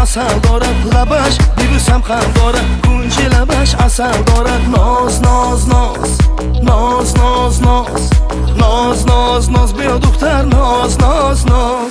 عسل دارد، لبش دیروزم خند دارد، گونج لبش عسل دارد. ناز ناز ناز ناز ناز ناز ناز ناز ناز بیا دختر ناز ناز ناز.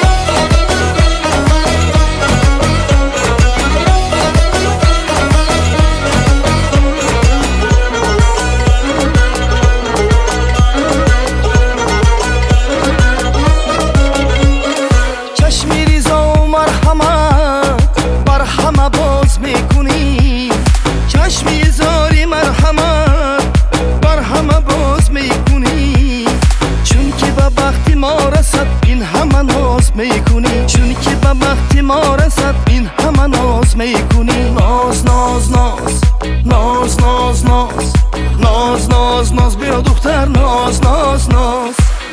چون که به وقتی ما رسد این همه ناز میکنی. ناز ناز ناز ناز ناز ناز ناز ناز ناز بیا دختر ناز ناز ناز.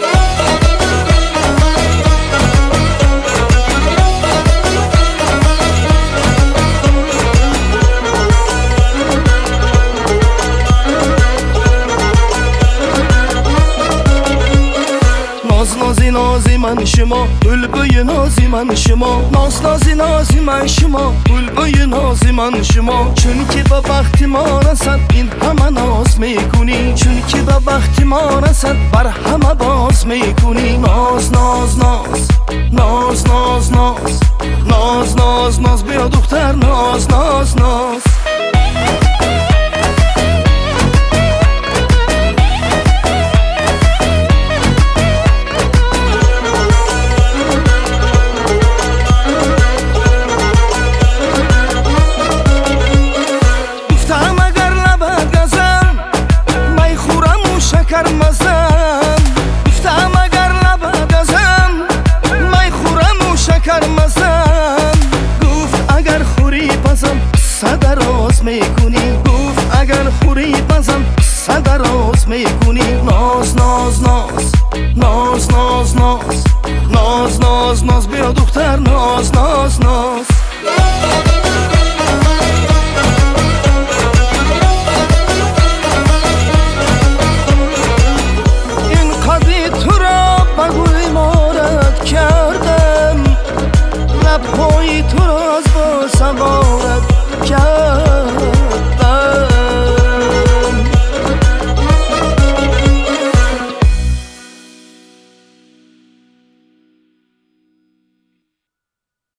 نازی نازی من شما بلبل نازی من شما، ناز نازی نازی من شما بلبل نازی من شما. چون که به وقتی ما رسد این همه ناز میکنی، چون که به وقتی ما رسد بر همه باز میکنی. ناز ناز ناز ناز ناز ناز ناز ناز ناز بیا دختر ناز ناز ناز. گفتم اگر لبت ازم می خورم و شکر مزم. گفت اگر خوری پزم صد راز میکنی، گفت اگر خوری پزم صد راز میکنی. ناز ناز ناز ناز ناز ناز ناز ناز ناز بیا دختر ناز ناز.